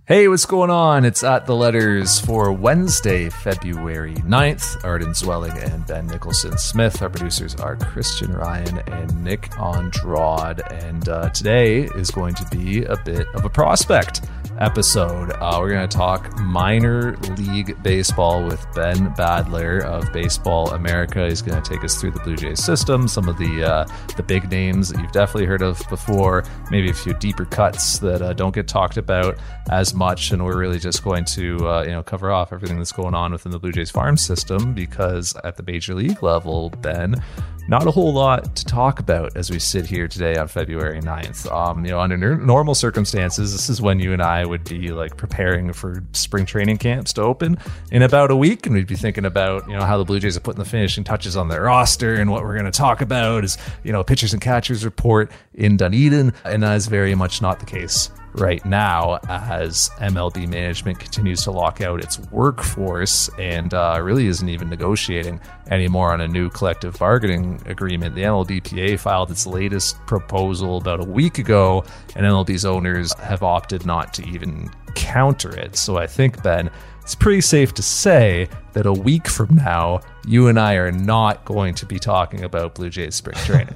Hey, what's going on? It's At The Letters for Wednesday, February 9th. Arden Zwelling and Ben Nicholson Smith. Our producers are Christian Ryan and Nick Andrade. And today is going to be a bit of a prospect episode. We're going to talk minor league baseball with Ben Badler of Baseball America. He's going to take us through the Blue Jays system, some of the big names that you've definitely heard of before, maybe a few deeper cuts that don't get talked about as much. And we're really just going to cover off everything that's going on within the Blue Jays farm system, because at the major league level, Ben, not a whole lot to talk about as we sit here today on February 9th. Under normal circumstances, this is when you and I would be like preparing for spring training camps to open in about a week, and we'd be thinking about how the Blue Jays are putting the finishing touches on their roster, and what we're going to talk about is pitchers and catchers report in Dunedin, and that is very much not the case right now, as MLB management continues to lock out its workforce and really isn't even negotiating anymore on a new collective bargaining agreement. The MLBPA filed its latest proposal about a week ago, and MLB's owners have opted not to even counter it. So I think, Ben, it's pretty safe to say that a week from now, you and I are not going to be talking about Blue Jays spring training.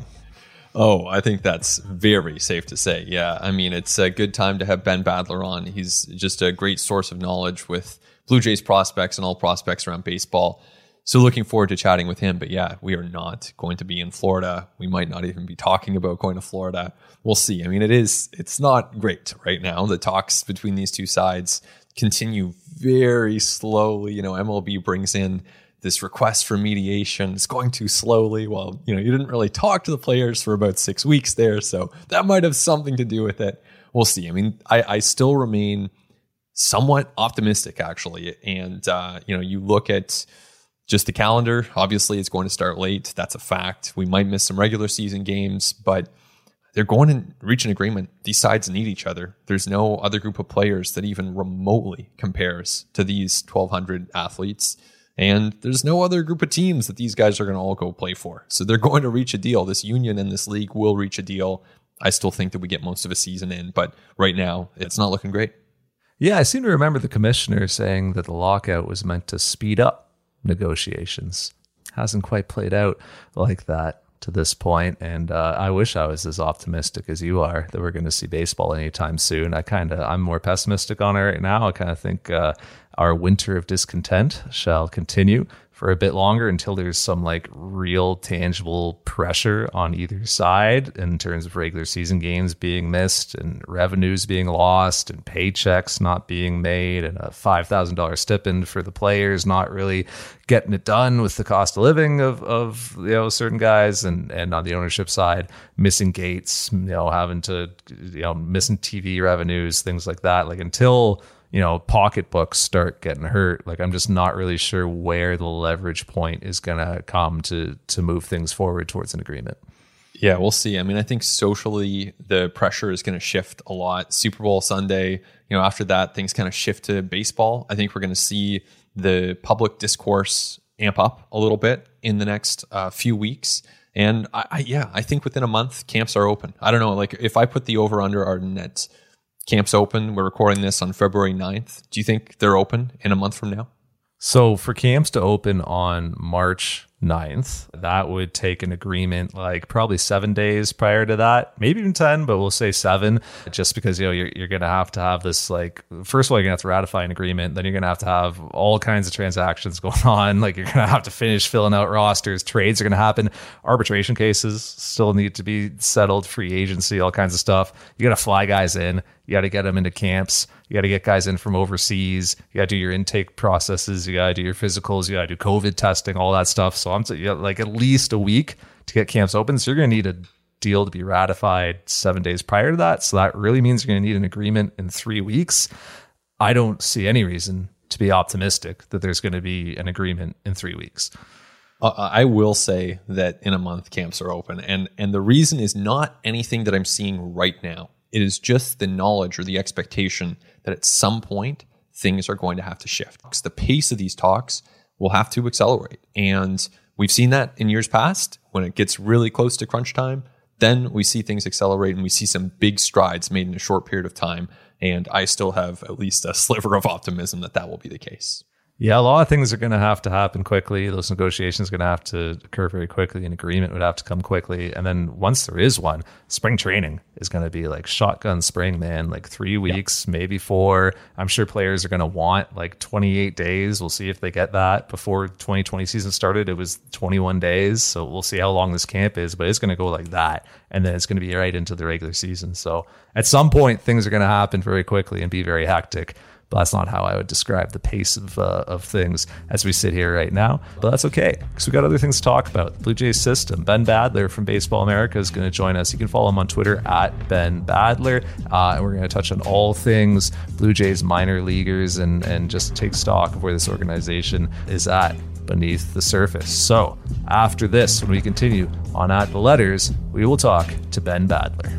Oh, I think that's very safe to say. Yeah, I mean, it's a good time to have Ben Badler on. He's just a great source of knowledge with Blue Jays prospects and all prospects around baseball. So looking forward to chatting with him. But yeah, we are not going to be in Florida. We might not even be talking about going to Florida. We'll see. I mean, it's not great right now. The talks between these two sides continue very slowly. MLB brings in this request for mediation. Is going too slowly. Well, you didn't really talk to the players for about 6 weeks there, so that might have something to do with it. We'll see. I mean, I still remain somewhat optimistic, actually. And, you look at just the calendar. Obviously, it's going to start late. That's a fact. We might miss some regular season games, but they're going to reach an agreement. These sides need each other. There's no other group of players that even remotely compares to these 1,200 athletes. And there's no other group of teams that these guys are going to all go play for. So they're going to reach a deal. This union and this league will reach a deal. I still think that we get most of a season in, but right now it's not looking great. Yeah, I seem to remember the commissioner saying that the lockout was meant to speed up negotiations. Hasn't quite played out like that to this point, and I wish I was as optimistic as you are that we're going to see baseball anytime soon. I'm more pessimistic on it right now. I kind of think our winter of discontent shall continue for a bit longer until there's some like real tangible pressure on either side in terms of regular season games being missed and revenues being lost and paychecks not being made and a $5,000 stipend for the players not really getting it done with the cost of living of certain guys, and on the ownership side missing gates, having to missing TV revenues, things like that. Like until pocketbooks start getting hurt, like I'm just not really sure where the leverage point is going to come to move things forward towards an agreement. Yeah, we'll see. I mean, I think socially the pressure is going to shift a lot. Super Bowl Sunday, after that, things kind of shift to baseball. I think we're going to see the public discourse amp up a little bit in the next few weeks. And I think within a month, camps are open. I don't know, like if I put the over under Arden at camps open, we're recording this on February 9th. Do you think they're open in a month from now? So for camps to open on March 9th, that would take an agreement like probably 7 days prior to that, maybe even 10, but we'll say 7, just because you're going to have this, like, first of all, you're going to have to ratify an agreement, then you're going to have all kinds of transactions going on, like you're going to have to finish filling out rosters, trades are going to happen, arbitration cases still need to be settled, free agency, all kinds of stuff. You got to fly guys in, you got to get them into camps, you got to get guys in from overseas, you got to do your intake processes, you got to do your physicals, you got to do COVID testing, all that stuff. So like at least a week to get camps open. So you're going to need a deal to be ratified 7 days prior to that. So that really means you're going to need an agreement in 3 weeks. I don't see any reason to be optimistic that there's going to be an agreement in 3 weeks. I will say that in a month camps are open. And the reason is not anything that I'm seeing right now. It is just the knowledge or the expectation that at some point things are going to have to shift. The pace of these talks will have to accelerate. And we've seen that in years past. When it gets really close to crunch time, then we see things accelerate and we see some big strides made in a short period of time. And I still have at least a sliver of optimism that will be the case. Yeah, a lot of things are going to have to happen quickly. Those negotiations are going to have to occur very quickly. An agreement would have to come quickly. And then once there is one, spring training is going to be like shotgun spring, man, like 3 weeks, maybe 4. I'm sure players are going to want like 28 days. We'll see if they get that. Before 2020 season started, it was 21 days. So we'll see how long this camp is, but it's going to go like that. And then it's going to be right into the regular season. So at some point, things are going to happen very quickly and be very hectic. But that's not how I would describe the pace of things as we sit here right now. But that's okay, because we got other things to talk about. Blue Jays system. Ben Badler from Baseball America is going to join us. You can follow him on Twitter at Ben Badler. And we're going to touch on all things Blue Jays minor leaguers and just take stock of where this organization is at beneath the surface. So after this, when we continue on At the Letters, we will talk to Ben Badler.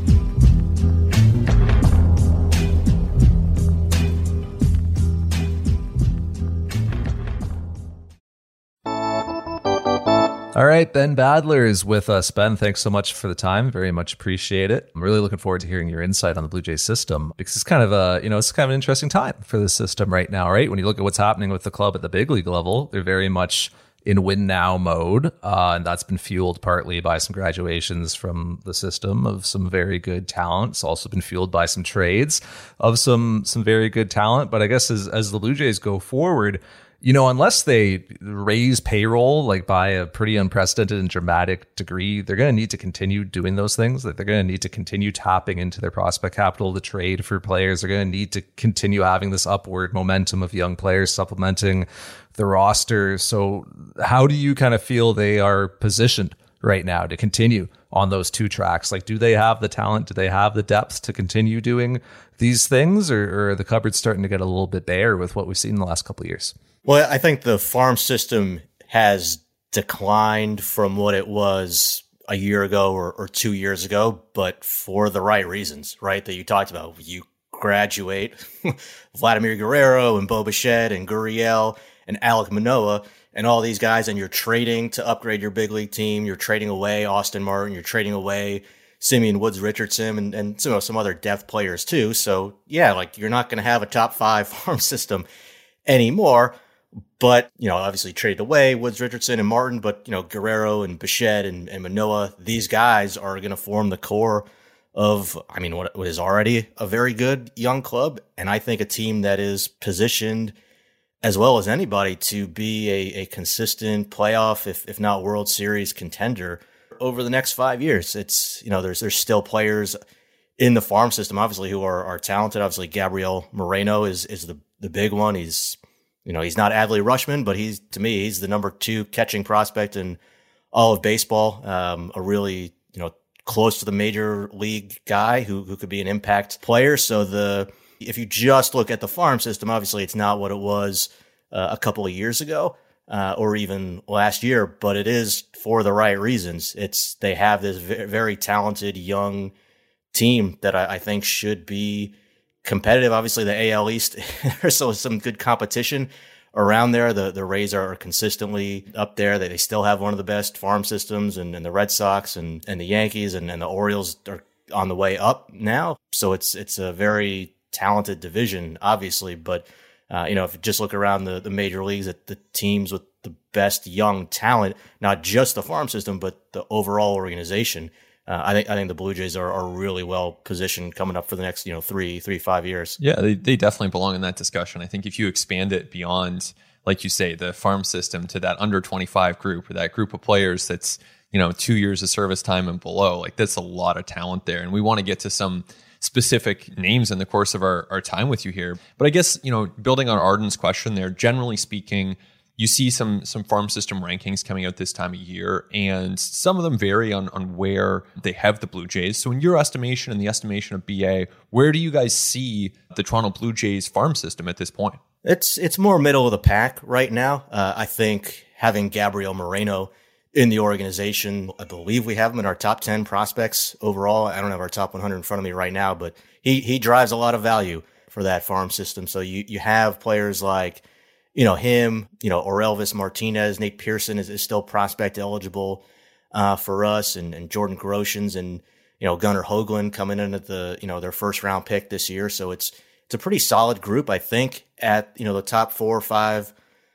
All right, Ben Badler is with us. Ben, thanks so much for the time. Very much appreciate it. I'm really looking forward to hearing your insight on the Blue Jays system, because it's kind of it's kind of an interesting time for the system right now, right? When you look at what's happening with the club at the big league level, they're very much in win now mode. And that's been fueled partly by some graduations from the system of some very good talent. It's also been fueled by some trades of some very good talent. But I guess as the Blue Jays go forward, unless they raise payroll like by a pretty unprecedented and dramatic degree, they're going to need to continue doing those things. Like they're going to need to continue tapping into their prospect capital to trade for players. They're going to need to continue having this upward momentum of young players supplementing the roster. So how do you kind of feel they are positioned right now to continue on those two tracks? Like, do they have the talent? Do they have the depth to continue doing these things? Or are the cupboards starting to get a little bit bare with what we've seen in the last couple of years? Well, I think the farm system has declined from what it was a year ago or 2 years ago, but for the right reasons, right? That you talked about. You graduate Vladimir Guerrero and Bo Bichette and Gurriel and Alek Manoah and all these guys, and you're trading to upgrade your big league team. You're trading away Austin Martin. You're trading away Simeon Woods Richardson and some other depth players too. So yeah, like you're not going to have a top 5 farm system anymore. But, obviously traded away Woods Richardson and Martin, but, Guerrero and Bichette and Manoah, these guys are going to form the core of, what is already a very good young club. And I think a team that is positioned as well as anybody to be a consistent playoff, if not World Series contender over the next 5 years. It's, there's still players in the farm system, obviously, who are talented. Obviously, Gabriel Moreno is the big one. He's not Adley Rutschman, but he's the number 2 catching prospect in all of baseball. A really, close to the major league guy who could be an impact player. So if you just look at the farm system, obviously it's not what it was a couple of years ago, or even last year, but it is for the right reasons. They have this very talented young team that I think should be competitive. Obviously, the AL East, there's some good competition around there. The Rays are consistently up there. They still have one of the best farm systems, and the Red Sox and the Yankees and the Orioles are on the way up now. So it's a very talented division, obviously. But if you just look around the major leagues at the teams with the best young talent, not just the farm system, but the overall organization, I think the Blue Jays are really well positioned coming up for the next 3-5 years. Yeah, they definitely belong in that discussion. I think if you expand it beyond, like you say, the farm system to that under 25 group, or that group of players that's 2 years of service time and below, like that's a lot of talent there. And we want to get to some specific names in the course of our time with you here. But I guess building on Arden's question there, generally speaking, you see some farm system rankings coming out this time of year, and some of them vary on where they have the Blue Jays. So in your estimation and the estimation of BA, where do you guys see the Toronto Blue Jays farm system at this point? It's more middle of the pack right now. I think having Gabriel Moreno in the organization, I believe we have him in our top 10 prospects overall. I don't have our top 100 in front of me right now, but he drives a lot of value for that farm system. So you have players like him, Orelvis Martinez, Nate Pearson is still prospect eligible for us, and Jordan Groshans and Gunnar Hoagland coming in at the, their first round pick this year. So it's a pretty solid group, I think, at, the top 4 or 5,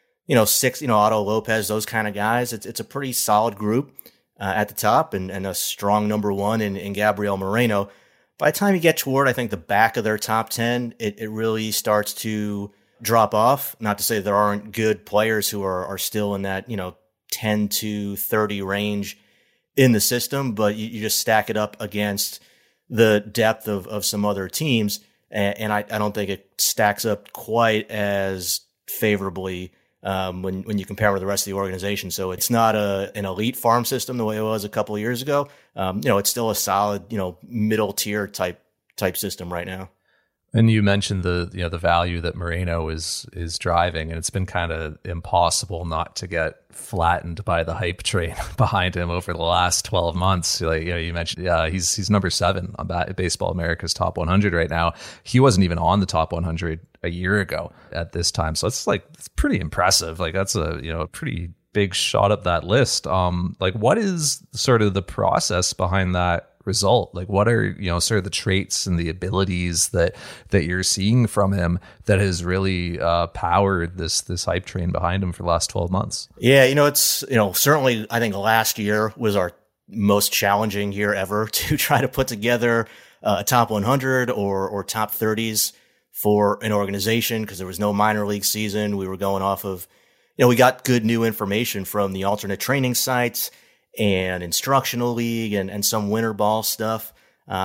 6, Otto Lopez, those kind of guys. It's a pretty solid group at the top and a strong number 1 in Gabriel Moreno. By the time you get toward, I think, the back of their top 10, it really starts to drop off. Not to say there aren't good players who are still in that, 10 to 30 range in the system, but you just stack it up against the depth of some other teams. And I don't think it stacks up quite as favorably when you compare with the rest of the organization. So it's not an elite farm system the way it was a couple of years ago. It's still a solid, middle tier type system right now. And you mentioned the value that Moreno is driving, and it's been kind of impossible not to get flattened by the hype train behind him over the last 12 months. Like, you mentioned, he's number 7 on Baseball America's top 100 right now. He wasn't even on the top 100 a year ago at this time, so it's pretty impressive. Like, that's a pretty big shot up that list. What is sort of the process behind that result? Like, what are sort of the traits and the abilities that you're seeing from him that has really powered this hype train behind him for the last 12 months? Yeah, it's certainly, I think last year was our most challenging year ever to try to put together a top 100 or top 30s for an organization, because there was no minor league season. We were going off of, we got good new information from the alternate training sites and instructional league and some winter ball stuff,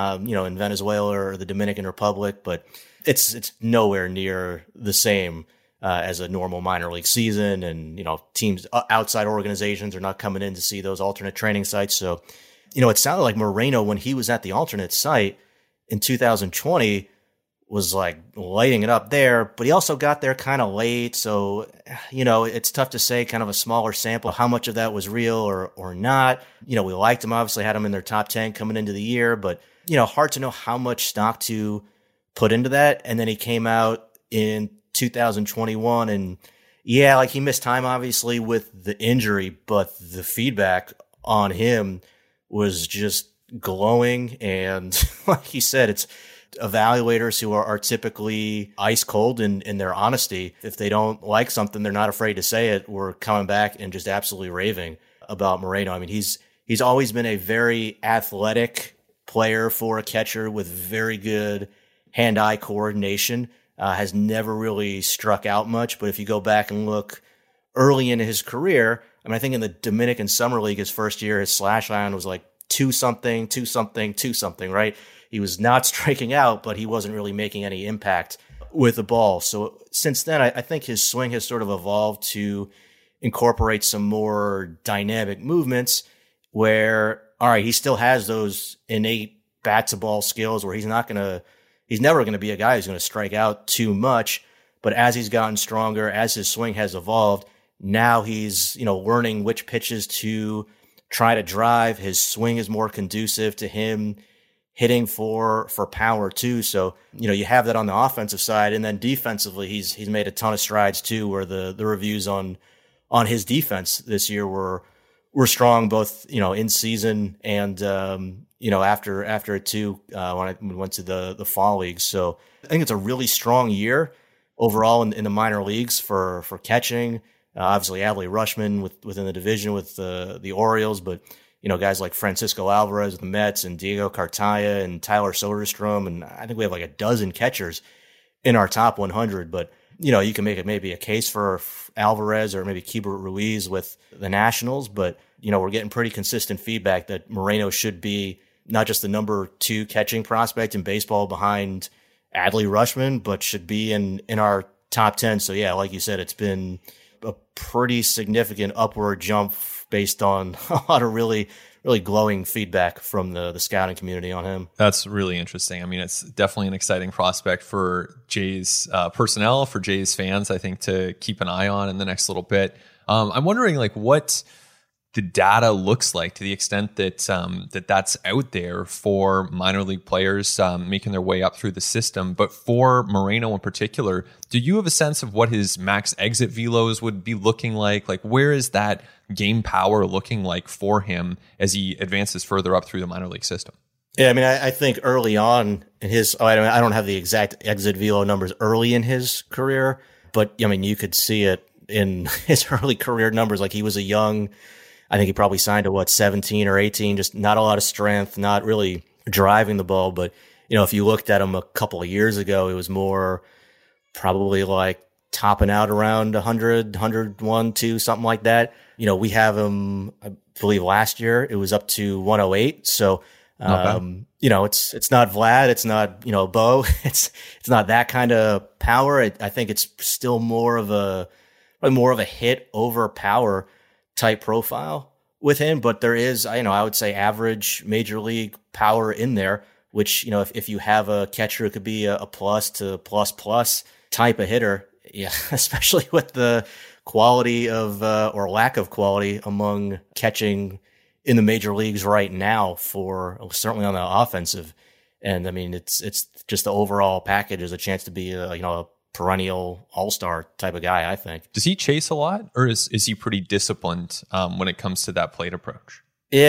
in Venezuela or the Dominican Republic, but it's nowhere near the same as a normal minor league season. And, teams outside organizations are not coming in to see those alternate training sites. So, it sounded like Moreno, when he was at the alternate site in 2020, was like lighting it up there, but he also got there kind of late. So, it's tough to say, kind of a smaller sample, how much of that was real or not. We liked him, obviously had him in their top 10 coming into the year, but, hard to know how much stock to put into that. And then he came out in 2021 and he missed time obviously with the injury, but the feedback on him was just glowing. And like he said, it's evaluators who are typically ice cold in their honesty. If they don't like something, they're not afraid to say it. We're coming back and just absolutely raving about Moreno. I mean, he's always been a very athletic player for a catcher with very good hand-eye coordination. Has never really struck out much, but if you go back and look early in his career, I mean, I think in the Dominican Summer League, his first year, his slash line was like 2-something, 2-something, 2-something, right? He was not striking out, but he wasn't really making any impact with the ball. So since then, I think his swing has sort of evolved to incorporate some more dynamic movements where, all right, he still has those innate bat to ball skills where he's never going to be a guy who's going to strike out too much. But as he's gotten stronger, as his swing has evolved, now he's, learning which pitches to try to drive. His swing is more conducive to him hitting for power too. So, you have that on the offensive side, and then defensively, he's made a ton of strides too, where the reviews on his defense this year were strong, both, in season and, after it too, when I went to the fall leagues. So I think it's a really strong year overall in the minor leagues for catching. Obviously Adley Rutschman within the division with the Orioles, but guys like Francisco Alvarez with the Mets and Diego Cartaya and Tyler Soderstrom. And I think we have like a dozen catchers in our top 100, but you can make it maybe a case for Alvarez or maybe Keibert Ruiz with the Nationals, but we're getting pretty consistent feedback that Moreno should be not just the number 2 catching prospect in baseball behind Adley Rutschman, but should be in our top 10. So yeah, like you said, it's been a pretty significant upward jump based on a lot of really, really glowing feedback from the scouting community on him. That's really interesting. I mean, it's definitely an exciting prospect for Jays personnel, for Jays fans, I think, to keep an eye on in the next little bit. I'm wondering what the data looks like to the extent that that's out there for minor league players making their way up through the system. But for Moreno in particular, do you have a sense of what his max exit velos would be looking like? Like, where is that game power looking like for him as he advances further up through the minor league system? Yeah, I mean, I think early on in his, I don't have the exact exit velo numbers early in his career, but I mean, you could see it in his early career numbers. Like he was I think he probably signed at 17 or 18, just not a lot of strength, not really driving the ball. But, if you looked at him a couple of years ago, it was more probably like topping out around 100, 101, 2, something like that. We have him, I believe last year, it was up to 108. So, it's not Vlad, it's not, Bo, it's not that kind of power. I think it's still more of a hit over power type profile with him, but there is, I would say average major league power in there, which, if you have a catcher, it could be a plus to plus type of hitter. Yeah. Especially with the quality of, or lack of quality among catching in the major leagues right now certainly on the offensive. And I mean, it's just the overall package is a chance to be a perennial all-star type of guy, I think. Does he chase a lot, or is he pretty disciplined when it comes to that plate approach?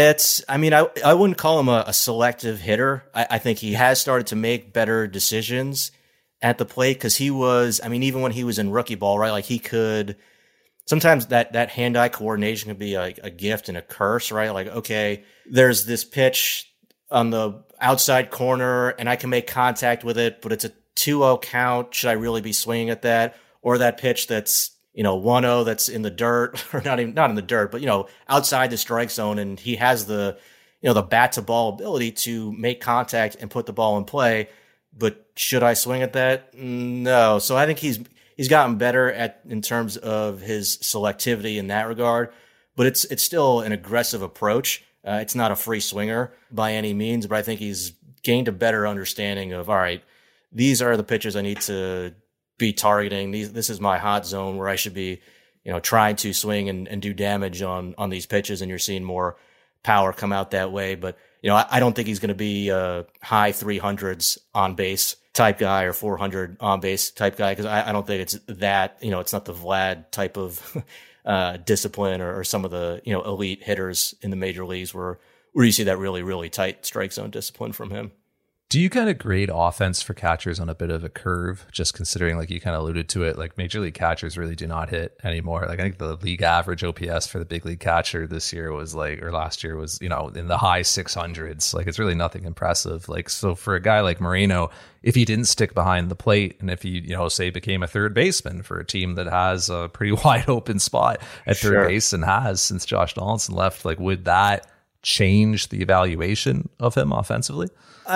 I wouldn't call him a selective hitter. I think he has started to make better decisions at the plate because he was, even when he was in rookie ball, right? Like he could, sometimes that hand-eye coordination can be a gift and a curse, right? Like, okay, there's this pitch on the outside corner and I can make contact with it, but it's a 2-0 count. Should I really be swinging at that? Or that pitch that's, 1-0 that's in the dirt, or not in the dirt, but, outside the strike zone. And he has the bat to ball ability to make contact and put the ball in play. But should I swing at that? No. So I think he's gotten better in terms of his selectivity in that regard, but it's still an aggressive approach. It's not a free swinger by any means, but I think he's gained a better understanding of, all right, these are the pitches I need to be targeting. This is my hot zone where I should be, trying to swing and do damage on these pitches. And you're seeing more power come out that way. But, I don't think he's going to be a high 300s on base type guy or 400 on base type guy. Cause I don't think it's that, it's not the Vlad type of, discipline or some of the, elite hitters in the major leagues where you see that really, really tight strike zone discipline from him. Do you kind of grade offense for catchers on a bit of a curve, just considering, like you kind of alluded to it, like major league catchers really do not hit anymore? Like I think the league average OPS for the big league catcher this year was or last year was, in the high 600s. Like it's really nothing impressive. Like, so for a guy like Moreno, if he didn't stick behind the plate and if he, say became a third baseman for a team that has a pretty wide open spot at third base and has since Josh Donaldson left, like would that change the evaluation of him offensively?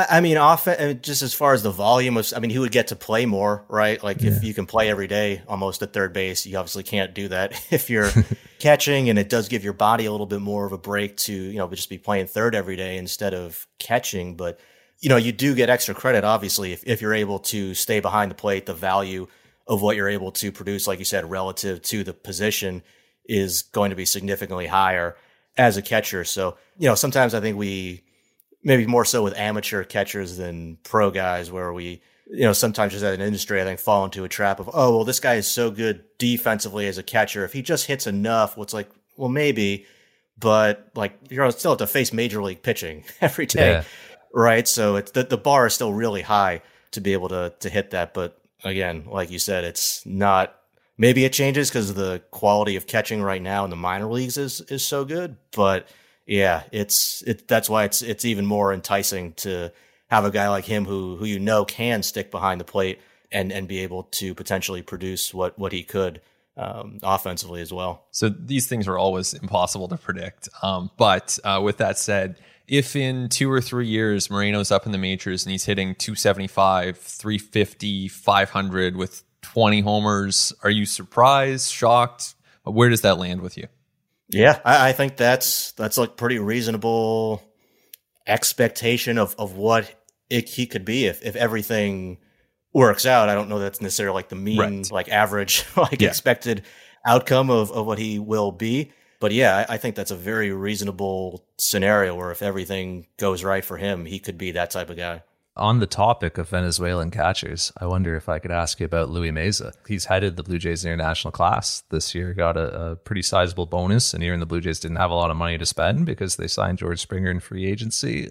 Just as far as the volume of, he would get to play more, right? Like if you can play every day almost at third base, you obviously can't do that if you're catching, and it does give your body a little bit more of a break to, just be playing third every day instead of catching. But, you do get extra credit, obviously, if you're able to stay behind the plate. The value of what you're able to produce, like you said, relative to the position is going to be significantly higher as a catcher. So, sometimes I think maybe more so with amateur catchers than pro guys, where we, sometimes just as an industry, I think fall into a trap of, oh, well, this guy is so good defensively as a catcher. If he just hits enough, well, it's like, well, maybe, but like you're still have to face major league pitching every day, right? So it's the bar is still really high to be able to hit that. But again, like you said, it's not. Maybe it changes because the quality of catching right now in the minor leagues is so good, but. Yeah, that's why it's even more enticing to have a guy like him who can stick behind the plate and be able to potentially produce what he could offensively as well. So these things are always impossible to predict. But with that said, if in 2 or 3 years Moreno's up in the majors and he's hitting 275, 350, 500 with 20 homers, are you surprised, shocked? Where does that land with you? Yeah, I think that's like pretty reasonable expectation of what he could be if everything works out. I don't know that's necessarily like the mean, like average, expected outcome of what he will be. But yeah, I think that's a very reasonable scenario where if everything goes right for him, he could be that type of guy. On the topic of Venezuelan catchers, I wonder if I could ask you about Luis Meza. He's headed the Blue Jays international class this year, got a pretty sizable bonus, and even the Blue Jays didn't have a lot of money to spend because they signed George Springer in free agency.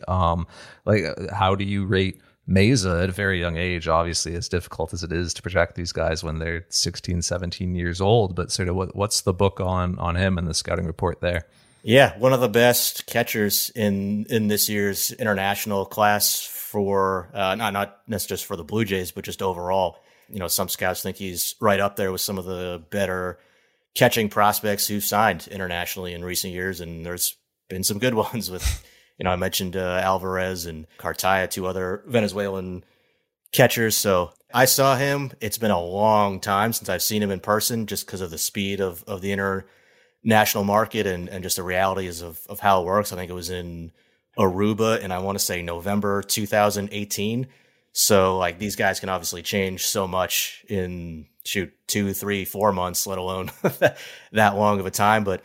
How do you rate Meza at a very young age? Obviously, as difficult as it is to project these guys when they're 16, 17 years old, but sort of what's the book on him and the scouting report there? Yeah, one of the best catchers in this year's international class for not just for the Blue Jays, but just overall. Some scouts think he's right up there with some of the better catching prospects who've signed internationally in recent years, and there's been some good ones with, I mentioned Alvarez and Cartaya, two other Venezuelan catchers. So I saw him. It's been a long time since I've seen him in person, just because of the speed of the international market and just the realities of how it works. I think it was in Aruba, and I want to say November 2018. So these guys can obviously change so much in 2, 3, 4 months, let alone that long of a time. But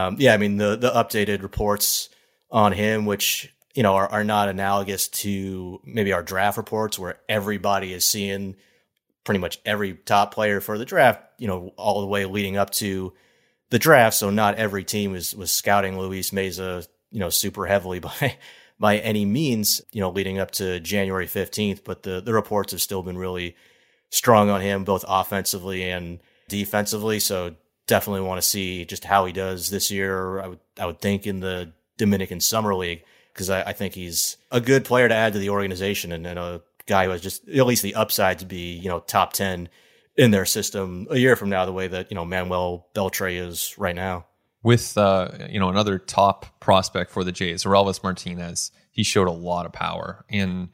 the updated reports on him, which are not analogous to maybe our draft reports, where everybody is seeing pretty much every top player for the draft, all the way leading up to the draft. So not every team was scouting Luis Meza, super heavily by any means, leading up to January 15th. But the reports have still been really strong on him, both offensively and defensively. So definitely want to see just how he does this year. I would think in the Dominican Summer League, because I think he's a good player to add to the organization and a guy who has just at least the upside to be, top 10 in their system a year from now, the way that, Manuel Beltre is right now. With, another top prospect for the Jays, Orelvis Martinez, he showed a lot of power in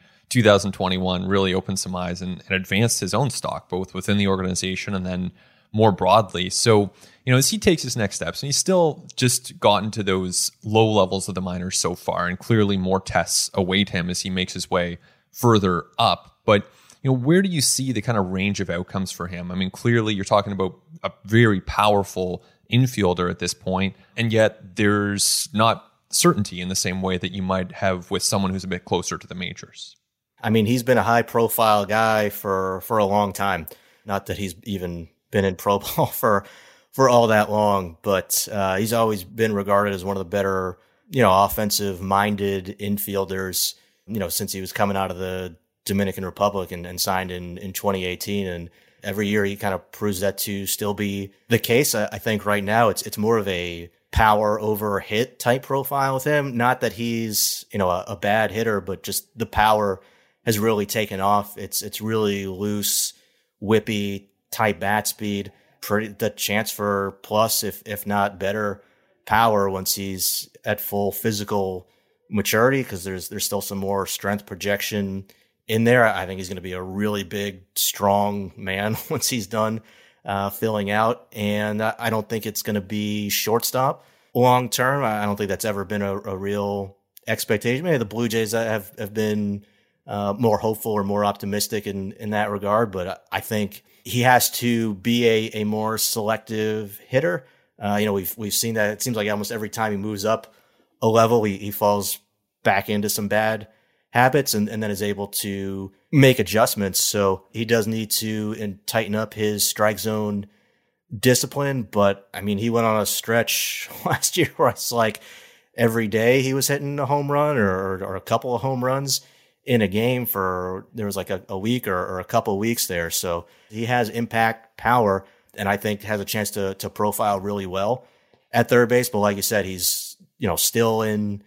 2021, really opened some eyes and advanced his own stock, both within the organization and then more broadly. So, as he takes his next steps, and he's still just gotten to those low levels of the minors so far, and clearly more tests await him as he makes his way further up. But, where do you see the kind of range of outcomes for him? I mean, clearly you're talking about a very powerful infielder at this point, and yet there's not certainty in the same way that you might have with someone who's a bit closer to the majors. I mean, he's been a high profile guy for a long time. Not that he's even been in pro ball for all that long, but he's always been regarded as one of the better, offensive minded infielders, since he was coming out of the Dominican Republic and signed in 2018. And every year he kind of proves that to still be the case. I think right now it's more of a power over hit type profile with him. Not that he's, a bad hitter, but just the power has really taken off. It's really loose, whippy type bat speed, the chance for plus, if not better power once he's at full physical maturity, because there's still some more strength projection in there. I think he's going to be a really big, strong man once he's done filling out. And I don't think it's going to be shortstop long term. I don't think that's ever been a real expectation. Maybe the Blue Jays have been more hopeful or more optimistic in that regard. But I think he has to be a more selective hitter. We've seen that. It seems like almost every time he moves up a level, he falls back into some bad habits and then is able to make adjustments. So he does need to tighten up his strike zone discipline. But I mean, he went on a stretch last year where it's like every day he was hitting a home run or a couple of home runs in a game there was like a week or a couple of weeks there. So he has impact power, and I think has a chance to profile really well at third base. But like you said, he's, still in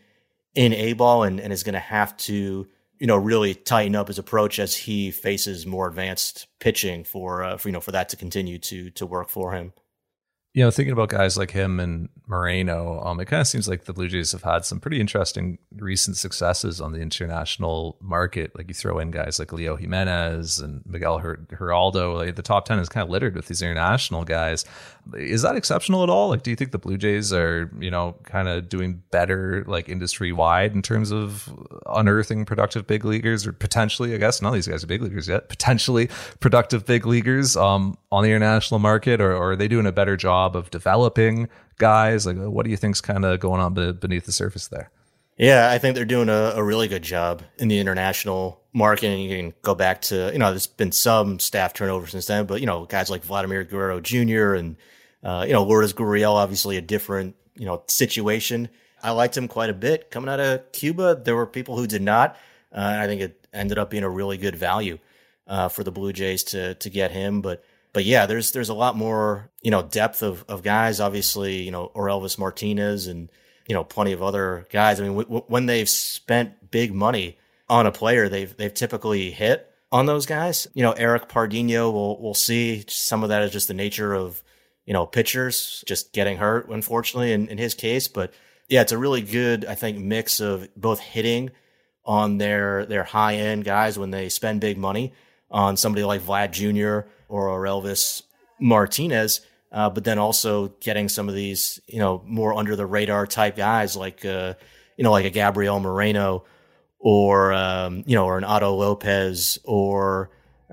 A-ball and is going to have to, really tighten up his approach as he faces more advanced pitching for that to continue to work for him. Thinking about guys like him and Moreno, it kind of seems like the Blue Jays have had some pretty interesting recent successes on the international market. Like you throw in guys like Leo Jimenez and Miguel Geraldo. Like the top 10 is kind of littered with these international guys. Is that exceptional at all? Like, do you think the Blue Jays are, kind of doing better, like industry wide in terms of unearthing productive big leaguers, or potentially, I guess none of these guys are big leaguers yet, potentially productive big leaguers on the international market, or are they doing a better job of developing guys? Like, what do you think's kind of going on beneath the surface there? Yeah, I think they're doing a really good job in the international Mark, and you can go back to, there's been some staff turnover since then, but, guys like Vladimir Guerrero Jr. and, Lourdes Gurriel, obviously a different, situation. I liked him quite a bit. Coming out of Cuba, there were people who did not. And I think it ended up being a really good value for the Blue Jays to get him. But yeah, there's a lot more, depth of guys, obviously, Orelvis Martinez and, plenty of other guys. I mean, when they've spent big money on a player, they've typically hit on those guys. Eric Pardinho, we'll see. Some of that is just the nature of, pitchers just getting hurt, unfortunately, in his case. But yeah, it's a really good, I think, mix of both hitting on their high end guys when they spend big money on somebody like Vlad Jr. or Orelvis Martinez, but then also getting some of these, more under the radar type guys like a Gabriel Moreno or an Otto Lopez or,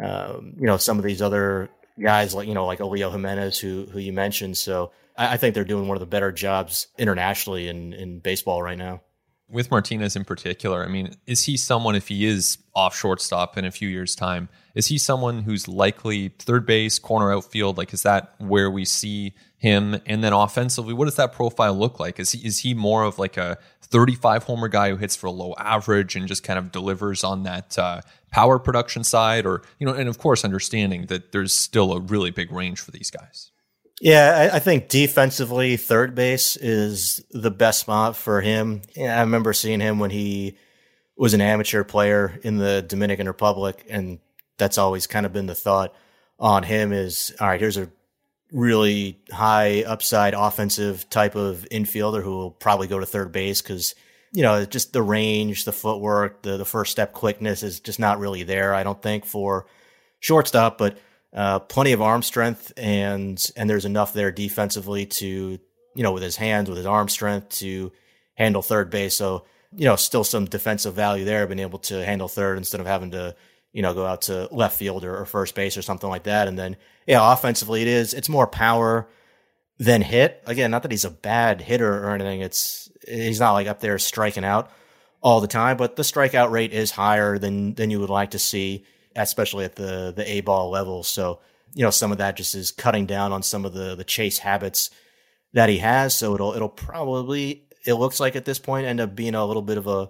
some of these other guys like Elio Jimenez who you mentioned. So I think they're doing one of the better jobs internationally in baseball right now. With Martinez in particular, I mean, is he someone, if he is off shortstop in a few years' time, is he someone who's likely third base, corner outfield? Like, is that where we see him? And then offensively, what does that profile look like? Is he more of like a 35 homer guy who hits for a low average and just kind of delivers on that power production side? Or, and of course, understanding that there's still a really big range for these guys. Yeah, I think defensively, third base is the best spot for him. Yeah, I remember seeing him when he was an amateur player in the Dominican Republic, and that's always kind of been the thought on him is, all right, here's a really high upside offensive type of infielder who will probably go to third base because, just the range, the footwork, the first step quickness is just not really there, I don't think, for shortstop, but plenty of arm strength and there's enough there defensively to, with his hands, with his arm strength to handle third base. So, still some defensive value there, being able to handle third instead of having to, go out to left field or first base or something like that. And then, offensively it's more power than hit. Again, not that he's a bad hitter or anything. He's not like up there striking out all the time, but the strikeout rate is higher than you would like to see, especially at the A-ball level. So, some of that just is cutting down on some of the chase habits that he has. So it'll probably, it looks like at this point, end up being a little bit of a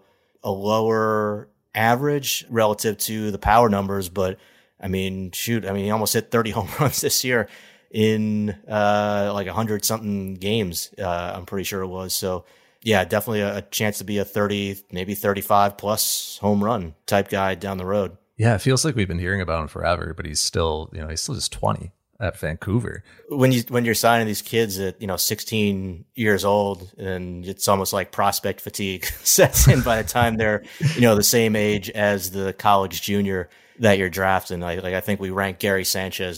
lower average relative to the power numbers. But I mean, he almost hit 30 home runs this year in like 100 something games. I'm pretty sure it was. So yeah, definitely a chance to be a 30, maybe 35 plus home run type guy down the road. Yeah, it feels like we've been hearing about him forever, but he's still just 20 at Vancouver. When you're signing these kids at 16 years old, and it's almost like prospect fatigue sets in by the time they're the same age as the college junior that you're drafting. I think we ranked Gary Sanchez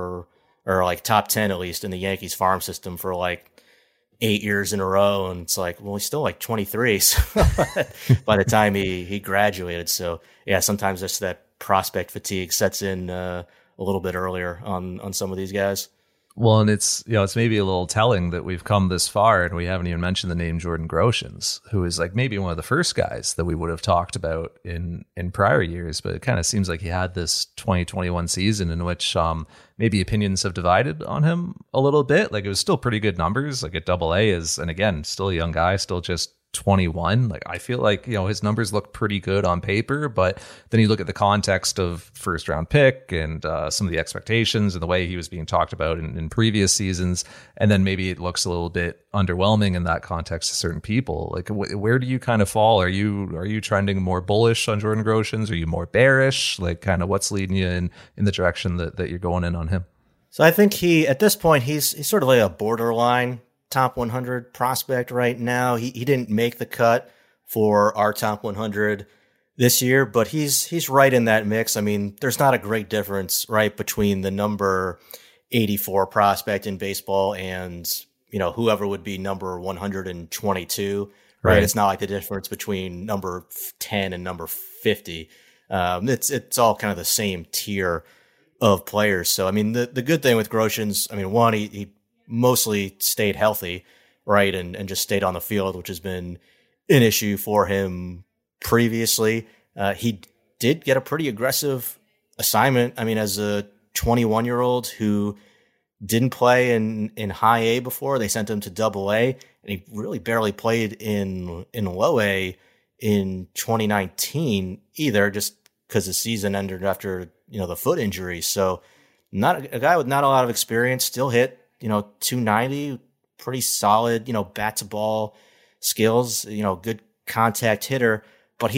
top 10 at least in the Yankees farm system for like 8 years in a row, and it's like, well, he's still like 23 so by the time he graduated. So yeah, sometimes just that prospect fatigue sets in a little bit earlier on some of these guys. Well, and it's maybe a little telling that we've come this far and we haven't even mentioned the name Jordan Groshans, who is like maybe one of the first guys that we would have talked about in prior years. But it kind of seems like he had this 2021 season in which maybe opinions have divided on him a little bit. Like, it was still pretty good numbers, like at AA and again, still a young guy, still just 21. Like, I feel like, his numbers look pretty good on paper, but then you look at the context of first round pick and some of the expectations and the way he was being talked about in previous seasons. And then maybe it looks a little bit underwhelming in that context to certain people. Like, where do you kind of fall? Are you trending more bullish on Jordan Groshans? Are you more bearish? Like, kind of what's leading you in the direction that you're going in on him? So I think at this point, he's sort of like a borderline top 100 prospect right now. He didn't make the cut for our top 100 this year, but he's right in that mix. I mean, there's not a great difference, right, between the number 84 prospect in baseball and, whoever would be number 122, right? It's not like the difference between number 10 and number 50. It's all kind of the same tier of players. So, I mean, the good thing with Groshans, I mean, one, he mostly stayed healthy, right, and just stayed on the field, which has been an issue for him previously. He did get a pretty aggressive assignment. I mean, as a 21-year-old who didn't play in high A before, they sent him to double A, and he really barely played in low A in 2019 either, just because the season ended after, the foot injury. So not a guy with not a lot of experience, still hit, 290, pretty solid, bat to ball skills, good contact hitter. But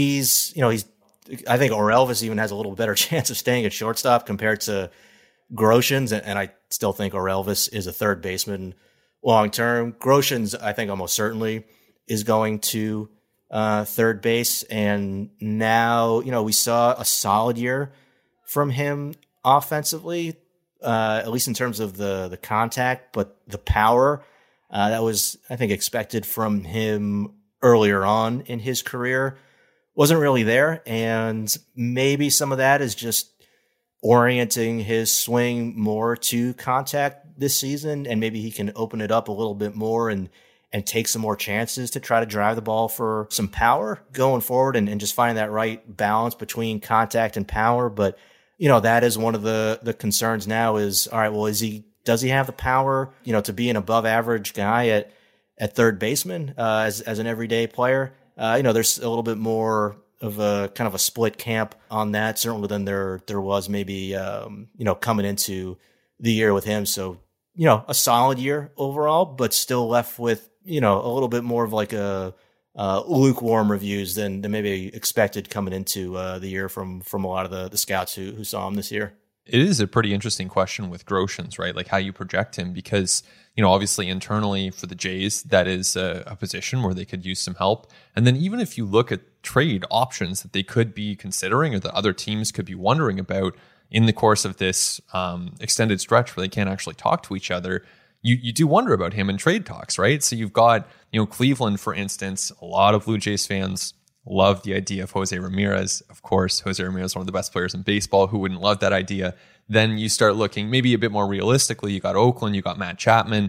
I think Orelvis even has a little better chance of staying at shortstop compared to Groshans. And I still think Orelvis is a third baseman long term. Groshans, I think almost certainly is going to third base. And now, we saw a solid year from him offensively, at least in terms of the contact, but the power that was, I think, expected from him earlier on in his career wasn't really there. And maybe some of that is just orienting his swing more to contact this season. And maybe he can open it up a little bit more and take some more chances to try to drive the ball for some power going forward and just finding that right balance between contact and power. But, that is one of the concerns now is, all right, well, does he have the power, to be an above average guy at third baseman, as an everyday player? There's a little bit more of a kind of a split camp on that, certainly than there was maybe, coming into the year with him. So, a solid year overall, but still left with, a little bit more of like a lukewarm reviews than maybe expected coming into the year from a lot of the scouts who saw him this year. It is a pretty interesting question with Groshans, right? Like how you project him, because, obviously internally for the Jays, that is a position where they could use some help. And then even if you look at trade options that they could be considering or that other teams could be wondering about in the course of this extended stretch where they can't actually talk to each other, you do wonder about him in trade talks, right? So you've got, Cleveland, for instance. A lot of Blue Jays fans love the idea of Jose Ramirez. Of course, Jose Ramirez is one of the best players in baseball. Who wouldn't love that idea? Then you start looking maybe a bit more realistically. You got Oakland, you got Matt Chapman.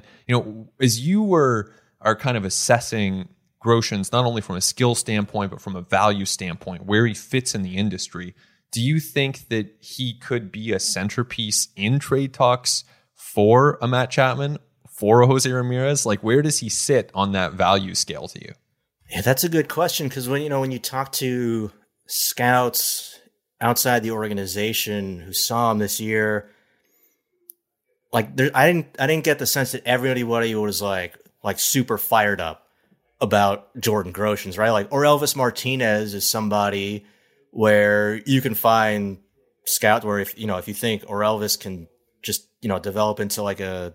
As you are kind of assessing Groshans, not only from a skill standpoint, but from a value standpoint, where he fits in the industry, do you think that he could be a centerpiece in trade talks for a Matt Chapman, for a Jose Ramirez? Like, where does he sit on that value scale to you? Yeah, that's a good question, because when you talk to scouts outside the organization who saw him this year, like I didn't get the sense that everybody was like super fired up about Jordan Groshans, right? Like Orelvis Martinez is somebody where you can find scout where if you think Orelvis can just develop into like a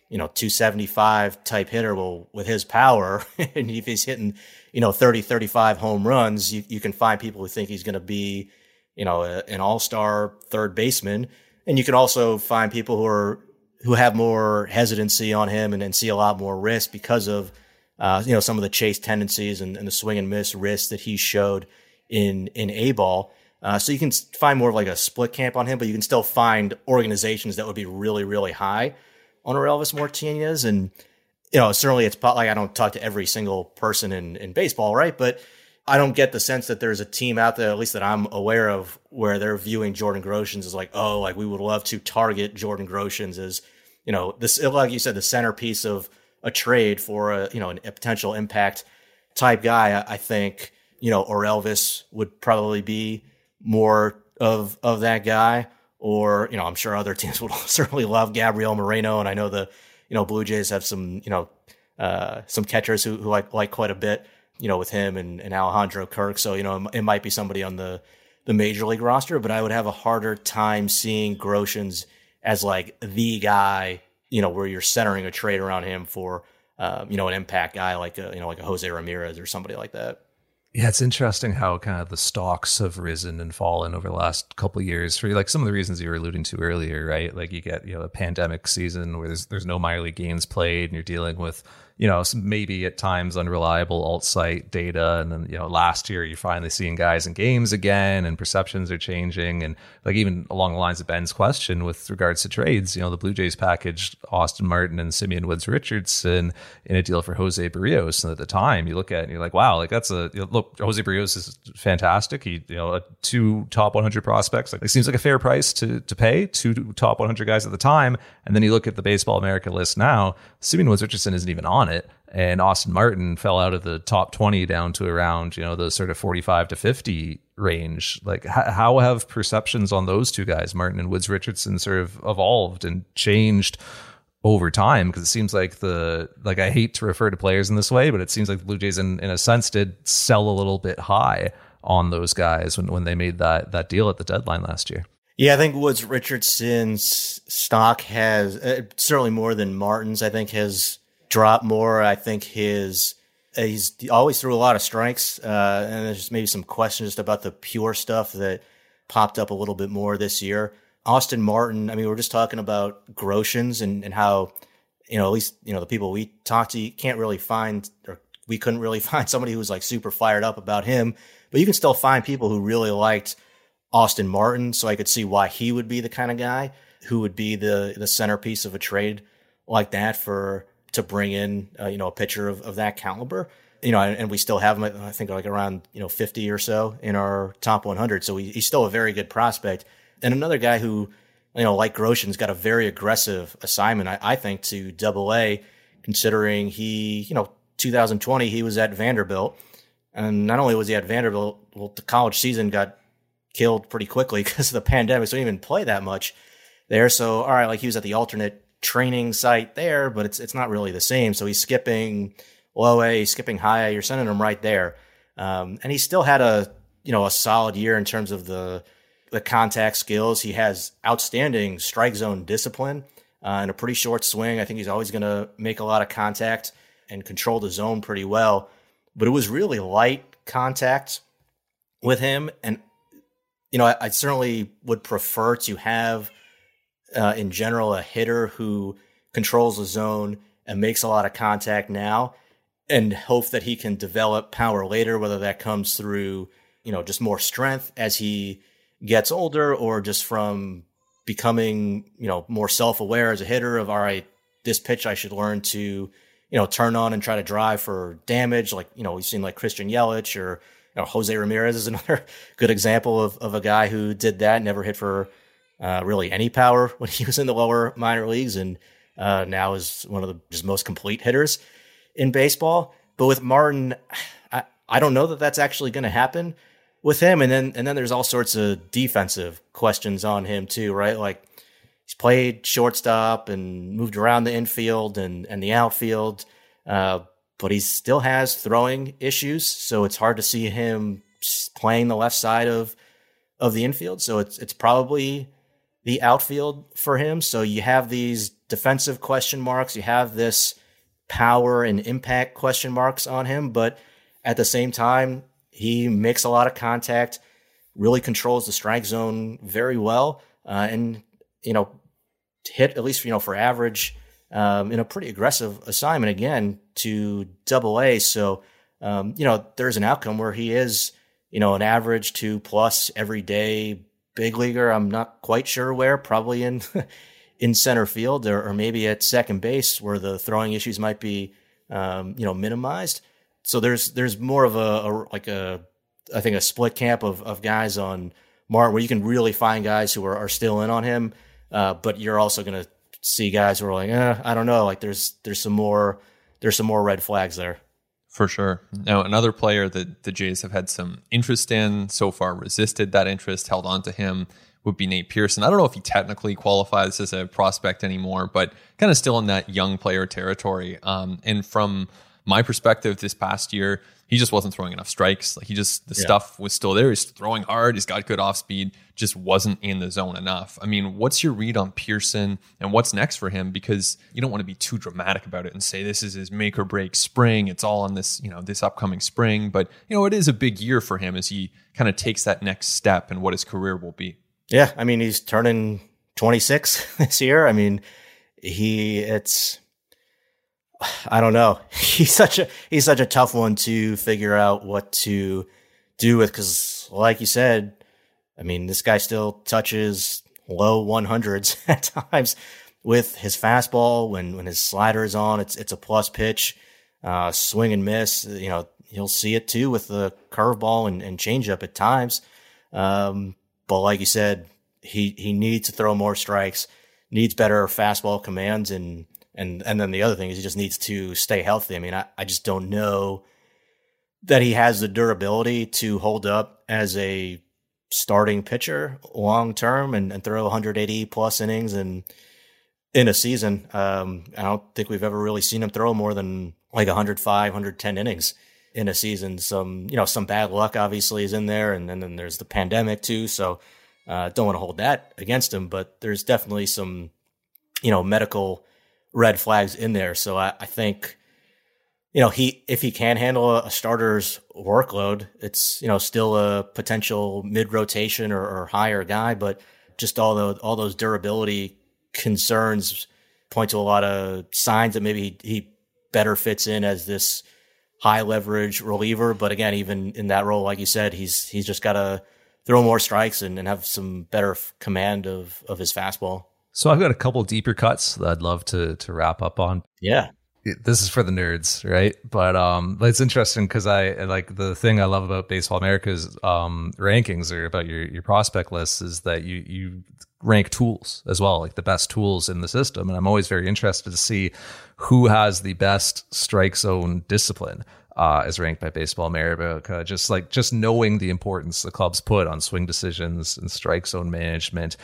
275 type hitter, well, with his power, and if he's hitting 30, 35 home runs, you can find people who think he's going to be an all-star third baseman, and you can also find people who have more hesitancy on him and see a lot more risk because of some of the chase tendencies and the swing and miss risk that he showed in A-ball. So you can find more of like a split camp on him, but you can still find organizations that would be really, really high on Orelvis Martinez. And, certainly it's like I don't talk to every single person in baseball, right? But I don't get the sense that there's a team out there, at least that I'm aware of, where they're viewing Jordan Groshans as like, oh, like we would love to target Jordan Groshans as, this, like you said, the centerpiece of a trade for a potential impact type guy. I think, Orelvis would probably be more of that guy, or, I'm sure other teams would certainly love Gabriel Moreno. And I know the, Blue Jays have some catchers who like quite a bit, with him and Alejandro Kirk. So, it might be somebody on the major league roster, but I would have a harder time seeing Groshans as like the guy, where you're centering a trade around him for, an impact guy like a Jose Ramirez or somebody like that. Yeah, it's interesting how kind of the stocks have risen and fallen over the last couple of years for like some of the reasons you were alluding to earlier, right? Like you get, a pandemic season where there's no minor league games played and you're dealing with, maybe at times unreliable alt site data. And then, last year you're finally seeing guys in games again and perceptions are changing. And like even along the lines of Ben's question with regards to trades, the Blue Jays packaged Austin Martin and Simeon Woods Richardson in a deal for Jose Barrios. And at the time you look at it and you're like, wow, like that's look, Jose Barrios is fantastic. He, two top 100 prospects, like it seems like a fair price to pay, two top 100 guys at the time. And then you look at the Baseball America list now, Simeon Woods Richardson isn't even on it. And Austin Martin fell out of the top 20 down to around, the sort of 45 to 50 range. Like how have perceptions on those two guys, Martin and Woods Richardson, sort of evolved and changed over time? Because it seems like I hate to refer to players in this way, but it seems like the Blue Jays in a sense did sell a little bit high on those guys when they made that deal at the deadline last year. Yeah, I think Woods Richardson's stock has certainly more than Martin's. I think has dropped more. I think he's always threw a lot of strikes, and there's maybe some questions just about the pure stuff that popped up a little bit more this year. Austin Martin, I mean, we're just talking about Groshans and how, at least, the people we talked to, you can't really find, or we couldn't really find somebody who was like super fired up about him, but you can still find people who really liked Austin Martin. So I could see why he would be the kind of guy who would be the centerpiece of a trade like that to bring in, a pitcher of that caliber, and we still have him, I think like around, 50 or so in our top 100. So he's still a very good prospect. And another guy who, like Groshans, got a very aggressive assignment, I think, to Double-A, considering he, 2020, he was at Vanderbilt. And not only was he at Vanderbilt, well, the college season got killed pretty quickly because of the pandemic, so he didn't even play that much there. So, all right, like he was at the alternate training site there, but it's not really the same. So he's skipping low A, skipping high A. You're sending him right there. And he still had a solid year in terms of the contact skills. He has outstanding strike zone discipline and a pretty short swing. I think he's always going to make a lot of contact and control the zone pretty well. But it was really light contact with him. And, I certainly would prefer to have, in general, a hitter who controls the zone and makes a lot of contact now and hope that he can develop power later, whether that comes through, just more strength as he gets older or just from becoming, more self-aware as a hitter of, all right, this pitch I should learn to, turn on and try to drive for damage. Like, we've seen like Christian Yelich or Jose Ramirez is another good example of a guy who did that, never hit for really any power when he was in the lower minor leagues, and now is one of the just most complete hitters in baseball. But with Martin, I don't know that that's actually going to happen with him. And then there's all sorts of defensive questions on him too, right? Like he's played shortstop and moved around the infield and the outfield, but he still has throwing issues. So it's hard to see him playing the left side of the infield. So it's probably the outfield for him. So you have these defensive question marks. You have this power and impact question marks on him. But at the same time, he makes a lot of contact, really controls the strike zone very well, and, hit at least, for average, in a pretty aggressive assignment again to Double-A. So, there's an outcome where he is, an average 2+ every day big leaguer. I'm not quite sure where, probably in center field or maybe at second base where the throwing issues might be, minimized. So there's more of I think a split camp of guys on Martin where you can really find guys who are still in on him. But you're also going to see guys who are like, I don't know. Like there's some more red flags there. For sure. Now, another player that the Jays have had some interest in, so far resisted that interest, held on to him, would be Nate Pearson. I don't know if he technically qualifies as a prospect anymore, but kind of still in that young player territory. And from my perspective this past year, he just wasn't throwing enough strikes. Like stuff was still there. He's throwing hard. He's got good off speed, just wasn't in the zone enough. I mean, what's your read on Pearson and what's next for him? Because you don't want to be too dramatic about it and say this is his make or break spring. It's all on this, this upcoming spring. But, it is a big year for him as he kind of takes that next step and what his career will be. Yeah. I mean, he's turning 26 this year. I mean, I don't know. He's such a tough one to figure out what to do with, because like you said, I mean, this guy still touches low 100s at times with his fastball. When his slider is on, it's a plus pitch. Swing and miss, you'll see it too with the curveball and changeup at times. But like you said, he needs to throw more strikes, needs better fastball commands, and then the other thing is he just needs to stay healthy. I mean, I just don't know that he has the durability to hold up as a starting pitcher long term and throw 180 plus innings in a season. I don't think we've ever really seen him throw more than like 105, 110 innings in a season. Some bad luck obviously is in there, and then there's the pandemic too. So don't want to hold that against him, but there's definitely some medical red flags in there. So I think, if he can handle a starter's workload, it's, still a potential mid rotation or higher guy, but just all those durability concerns point to a lot of signs that maybe he better fits in as this high leverage reliever. But again, even in that role, like you said, he's just got to throw more strikes and have some better command of his fastball. So I've got a couple deeper cuts that I'd love to wrap up on. Yeah. This is for the nerds, right? But it's interesting because I like the thing I love about Baseball America's rankings or about your prospect list is that you rank tools as well, like the best tools in the system. And I'm always very interested to see who has the best strike zone discipline as ranked by Baseball America. Just knowing the importance the clubs put on swing decisions and strike zone management.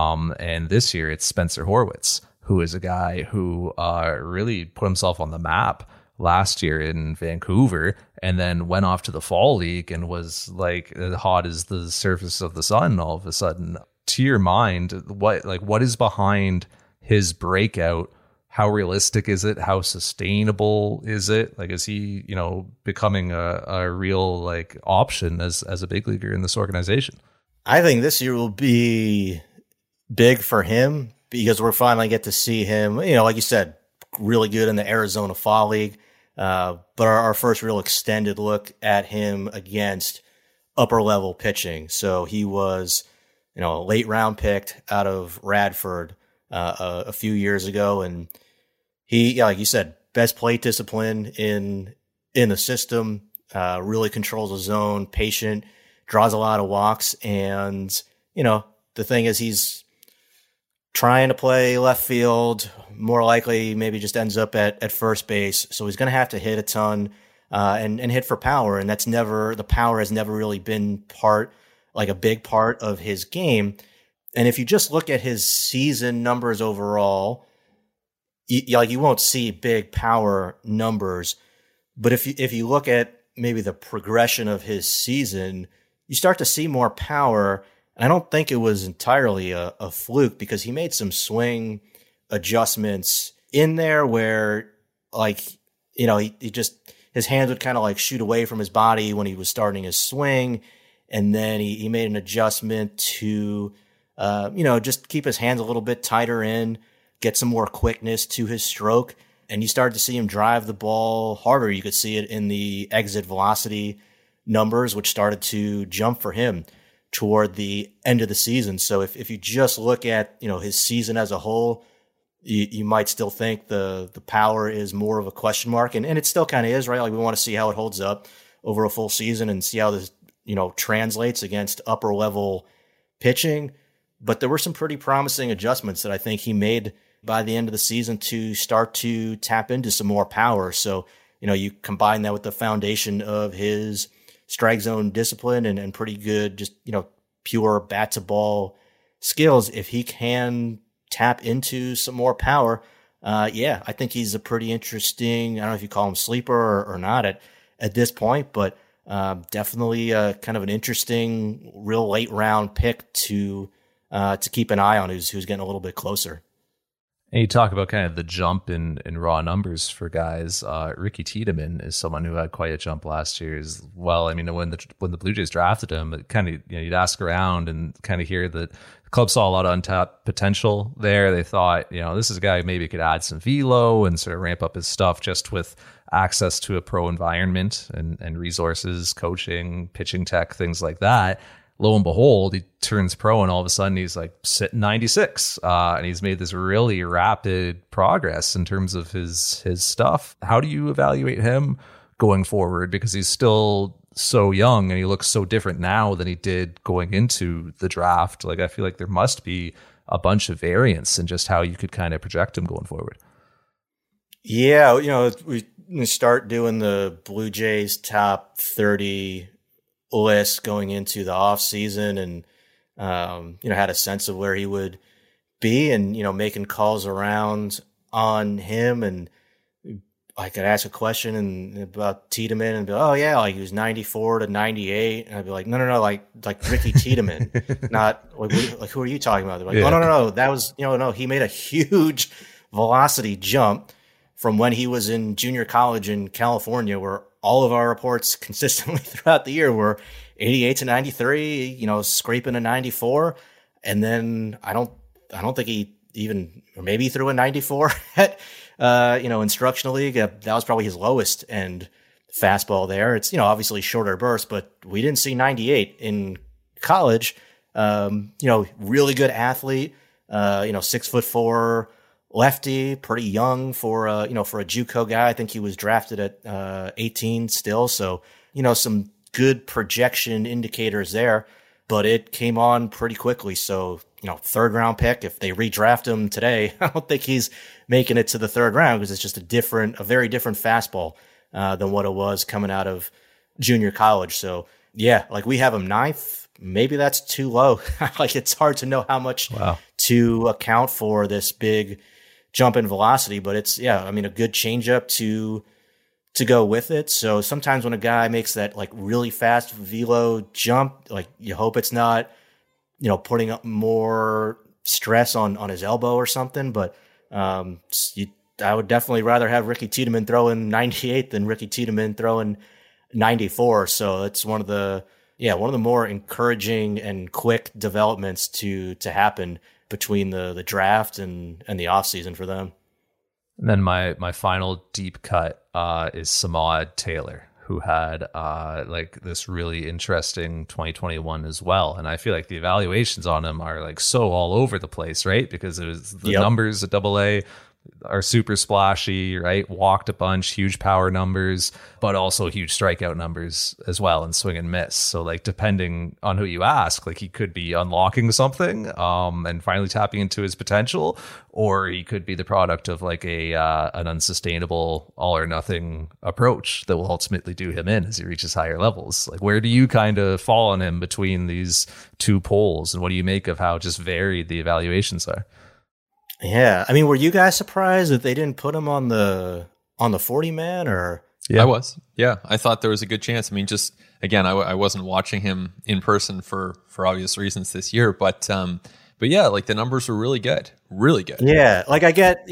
And this year it's Spencer Horwitz, who is a guy who really put himself on the map last year in Vancouver and then went off to the fall league and was like as hot as the surface of the sun all of a sudden. To your mind, what is behind his breakout? How realistic is it? How sustainable is it? Like, is he, becoming a real option as a big leaguer in this organization? I think this year will be big for him because we're finally get to see him, like you said, really good in the Arizona Fall League. But our first real extended look at him against upper level pitching. So he was, a late round pick out of Radford a few years ago. And he, like you said, best plate discipline in the system, really controls the zone, patient, draws a lot of walks. And, the thing is he's trying to play left field, more likely maybe just ends up at first base. So he's going to have to hit a ton and hit for power. And the power has never really been a big part of his game. And if you just look at his season numbers overall, you won't see big power numbers. But if you look at maybe the progression of his season, you start to see more power. And I don't think it was entirely a fluke because he made some swing adjustments in there where he just, his hands would kind of shoot away from his body when he was starting his swing. And then he made an adjustment to, just keep his hands a little bit tighter in, get some more quickness to his stroke. And you started to see him drive the ball harder. You could see it in the exit velocity numbers, which started to jump for him toward the end of the season. So if you just look at, his season as a whole, you might still think the power is more of a question mark. And it still kind of is, right? We want to see how it holds up over a full season and see how this, translates against upper level pitching. But there were some pretty promising adjustments that I think he made by the end of the season to start to tap into some more power. So, you combine that with the foundation of his strike zone discipline and pretty good, just, pure bat to ball skills. If he can tap into some more power, I think he's a pretty interesting, I don't know if you call him sleeper or not at this point, but definitely kind of an interesting, real late round pick to keep an eye on who's getting a little bit closer. And you talk about kind of the jump in raw numbers for guys. Ricky Tiedemann is someone who had quite a jump last year as well. I mean, when the Blue Jays drafted him, it kind of, you'd ask around and kind of hear that the club saw a lot of untapped potential there. They thought, this is a guy who maybe could add some velo and sort of ramp up his stuff just with access to a pro environment and resources, coaching, pitching tech, things like that. Lo and behold, he turns pro and all of a sudden he's like sitting 96. And he's made this really rapid progress in terms of his stuff. How do you evaluate him going forward? Because he's still so young and he looks so different now than he did going into the draft. Like, I feel like there must be a bunch of variance in just how you could kind of project him going forward. Yeah, we start doing the Blue Jays top 30 list going into the off season, and had a sense of where he would be, and making calls around on him, and I could ask a question about Tiedemann and be like, oh yeah, like he was 94 to 98, and I'd be like, no, like Ricky Tiedemann, not like who are you talking about? They're like, no, that was no, he made a huge velocity jump from when he was in junior college in California, where all of our reports consistently throughout the year were 88 to 93, scraping a 94. And then I don't think he even, or maybe he threw a 94 at, Instructional League. That was probably his lowest end fastball there. It's, obviously shorter burst, but we didn't see 98 in college. Really good athlete, 6'4" lefty, pretty young for a JUCO guy. I think he was drafted at 18 still. So, some good projection indicators there, but it came on pretty quickly. So, third round pick, if they redraft him today, I don't think he's making it to the third round because it's just a very different fastball than what it was coming out of junior college. So yeah, like we have him ninth. Maybe that's too low. Like it's hard to know how much to account for this big jump in velocity, but it's, a good changeup to go with it. So sometimes when a guy makes that like really fast velo jump, like you hope it's not, putting up more stress on his elbow or something. But I would definitely rather have Ricky Tiedemann throwing 98 than Ricky Tiedemann throwing 94. So it's one of the more encouraging and quick developments to happen between the draft and the offseason for them. And then my final deep cut is Samad Taylor, who had this really interesting 2021 as well. And I feel like the evaluations on him are like so all over the place, right? Because it was the numbers at AA are super splashy, right? Walked a bunch, huge power numbers, but also huge strikeout numbers as well, and swing and miss. So like depending on who you ask, like he could be unlocking something and finally tapping into his potential, or he could be the product of like an unsustainable all or nothing approach that will ultimately do him in as he reaches higher levels. Like where do you kind of fall on him between these two poles, and what do you make of how just varied the evaluations are? Yeah, I mean, were you guys surprised that they didn't put him on the 40 man or? Yeah, I was. Yeah, I thought there was a good chance. I mean, just again, I wasn't watching him in person for obvious reasons this year, but yeah, like the numbers were really good, really good. Yeah, like I get,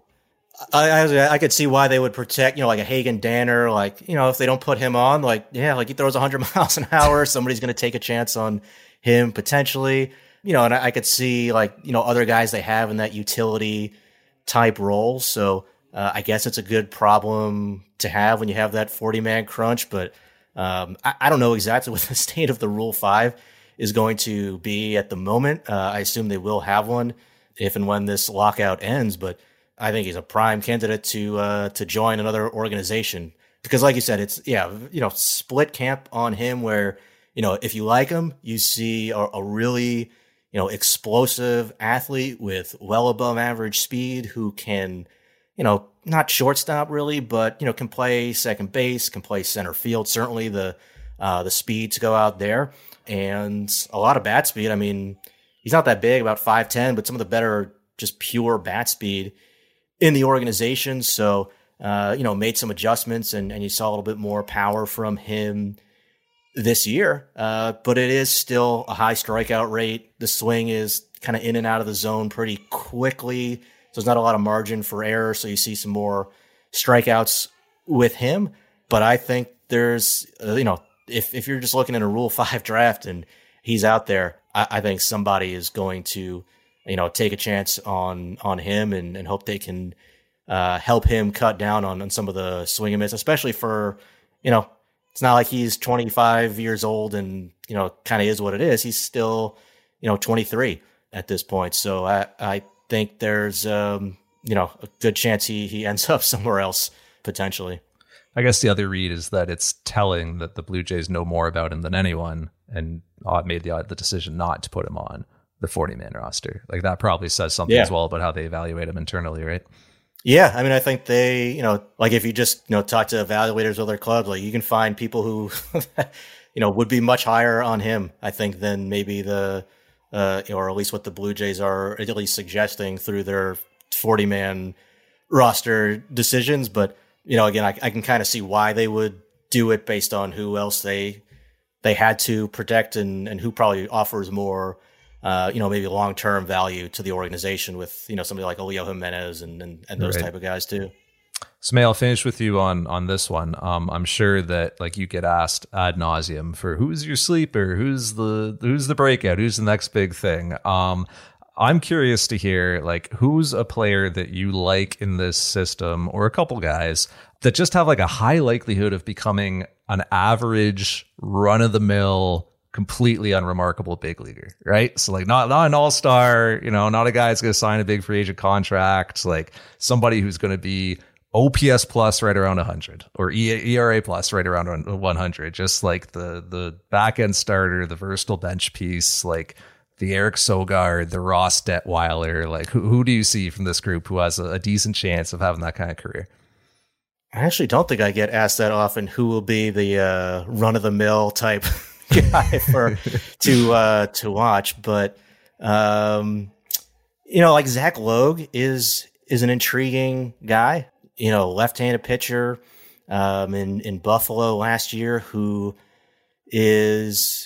I could see why they would protect, like a Hagen Danner, like if they don't put him on, like like he throws 100 miles an hour, somebody's going to take a chance on him potentially. And I could see like, other guys they have in that utility type role. So I guess it's a good problem to have when you have that 40-man crunch. But I don't know exactly what the state of the Rule 5 is going to be at the moment. I assume they will have one if and when this lockout ends. But I think he's a prime candidate to join another organization. Because like you said, it's, split camp on him where, if you like him, you see a really explosive athlete with well above average speed who can, not shortstop really, but, can play second base, can play center field. Certainly the speed to go out there and a lot of bat speed. I mean, he's not that big, about 5'10", but some of the better just pure bat speed in the organization. So, made some adjustments and you saw a little bit more power from him this year, but it is still a high strikeout rate. The swing is kind of in and out of the zone pretty quickly. So there's not a lot of margin for error. So you see some more strikeouts with him. But I think there's, if you're just looking at a Rule 5 draft and he's out there, I think somebody is going to, take a chance on him and hope they can help him cut down on some of the swing and miss, especially for, it's not like he's 25 years old and, kind of is what it is. He's still, 23 at this point. So I think there's, a good chance he ends up somewhere else potentially. I guess the other read is that it's telling that the Blue Jays know more about him than anyone and made the decision not to put him on the 40-man roster. Like that probably says something as well about how they evaluate him internally, right? Yeah, I mean, I think they, like if you just, talk to evaluators of other clubs, like you can find people who, would be much higher on him, I think, than maybe or at least what the Blue Jays are at least suggesting through their 40-man roster decisions. But, again, I can kind of see why they would do it based on who else they had to protect and who probably offers more, maybe long-term value to the organization with, somebody like Leo Jimenez and those type of guys too. So May, I'll finish with you on this one. I'm sure that like you get asked ad nauseum for who's your sleeper, who's the breakout, who's the next big thing. I'm curious to hear like who's a player that you like in this system or a couple guys that just have like a high likelihood of becoming an average run-of-the-mill, completely unremarkable big leaguer, right? So like not an all-star, not a guy that's going to sign a big free agent contract, like somebody who's going to be OPS plus right around 100 or ERA plus right around 100, just like the back-end starter, the versatile bench piece, like the Eric Sogard, the Ross Detweiler. Like who do you see from this group who has a decent chance of having that kind of career? I actually don't think I get asked that often who will be the run-of-the-mill type guy to watch, but like Zach Logue is an intriguing guy, left-handed pitcher in Buffalo last year who is,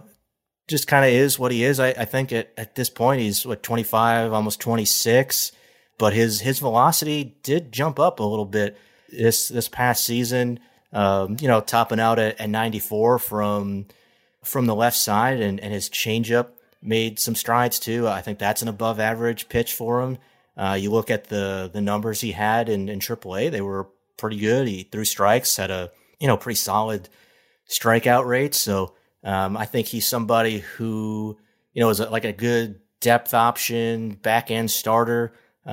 just kind of is what he is. I think at this point he's 25, almost 26, but his velocity did jump up a little bit this past season, topping out at 94 from the left side, and his changeup made some strides too. I think that's an above average pitch for him. You look at the numbers he had in AAA, they were pretty good. He threw strikes, had a, pretty solid strikeout rate. So, I think he's somebody who, is like a good depth option, back end starter.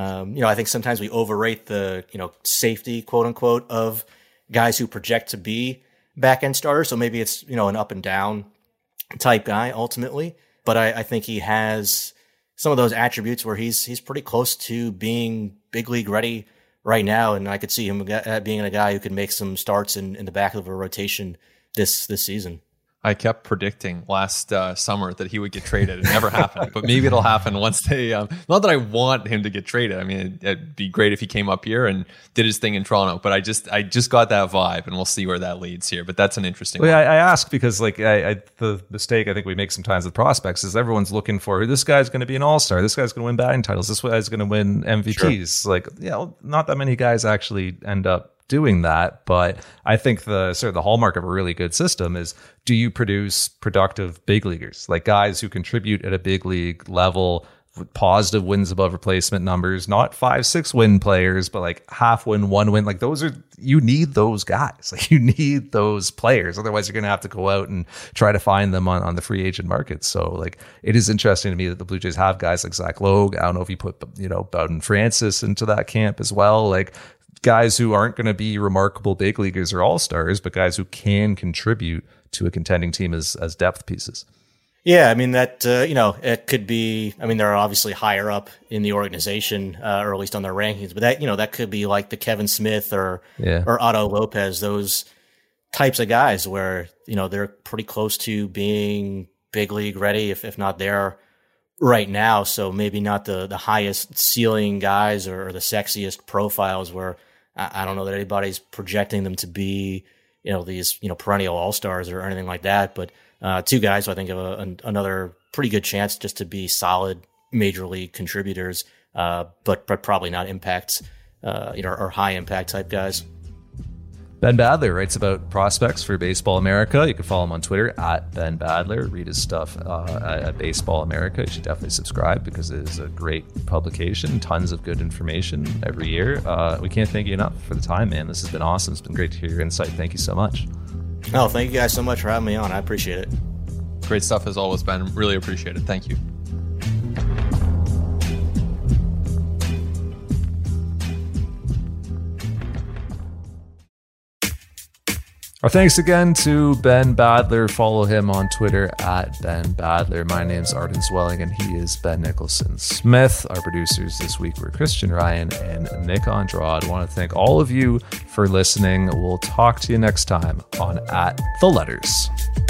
I think sometimes we overrate the, safety, quote unquote, of guys who project to be back end starters. So maybe it's, an up and down type guy ultimately. But I think he has some of those attributes where he's pretty close to being big league ready right now. And I could see him being a guy who could make some starts in the back of a rotation this season. I kept predicting last summer that he would get traded. It never happened, but maybe it'll happen once they. Not that I want him to get traded. I mean, it'd be great if he came up here and did his thing in Toronto. But I just got that vibe, and we'll see where that leads here. But that's an interesting one. I ask because like the mistake I think we make sometimes with prospects is everyone's looking for this guy's going to be an all-star, this guy's going to win batting titles, this guy's going to win MVPs. Sure. Like not that many guys actually end up doing that, but I think the sort of the hallmark of a really good system is, do you produce productive big leaguers, like guys who contribute at a big league level with positive wins above replacement numbers, not 5-6 win players, but like half win, 1 win. Like you need those guys, like you need those players. Otherwise you're going to have to go out and try to find them on the free agent market. So like, it is interesting to me that the Blue Jays have guys like Zach Logue. I don't know if you put, Bowden Francis into that camp as well. Like, guys who aren't going to be remarkable big leaguers or all-stars, but guys who can contribute to a contending team as depth pieces. Yeah, I mean, that, it could be, I mean, they're obviously higher up in the organization, or at least on their rankings, but that could be like the Kevin Smith or Otto Lopez, those types of guys where, they're pretty close to being big league ready, if not there right now. So maybe not the highest ceiling guys or the sexiest profiles where I don't know that anybody's projecting them to be, these, perennial all-stars or anything like that. But two guys who I think have another pretty good chance just to be solid major league contributors but probably not impact, or high impact type guys. Ben Badler writes about prospects for Baseball America. You can follow him on Twitter at Ben Badler. Read his stuff at Baseball America. You should definitely subscribe because it is a great publication. Tons of good information every year. We can't thank you enough for the time, man. This has been awesome. It's been great to hear your insight. Thank you so much. No, thank you guys so much for having me on. I appreciate it. Great stuff as always, Ben. Really appreciate it. Thank you. Our thanks again to Ben Badler. Follow him on Twitter at Ben Badler. My name's Arden Zwelling, and he is Ben Nicholson Smith. Our producers this week were Christian Ryan and Nick Andrade. I want to thank all of you for listening. We'll talk to you next time on At The Letters.